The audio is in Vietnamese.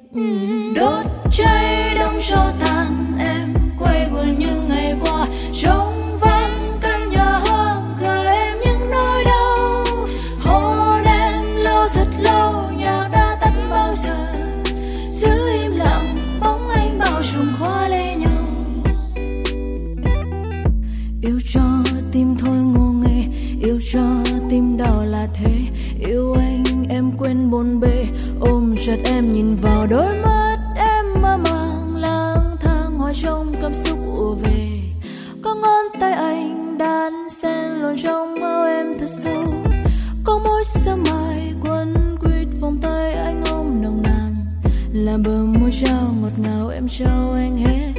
Đốt cháy đông cho tàn, em quay quần những ngày qua trong vắng căn nhà hoang, gợi em những nỗi đau. Hôn em lâu thật lâu, nhạc đã tắt bao giờ, giữ im lặng bóng anh bao trùm khóa lê nhau. Yêu cho tim thôi ngô nghê, yêu cho tim đau là thế. Yêu anh em quên bồn bề, ôm chặt em nhìn vào đôi mắt em mơ màng lang thang, hoa trong cảm xúc ùa về. Có ngón tay anh đan xen lộn trong áo em thật sâu, có môi sương mai quấn quýt vòng tay anh ôm nồng nàn, là bờ môi trao ngọt ngào em trao anh hết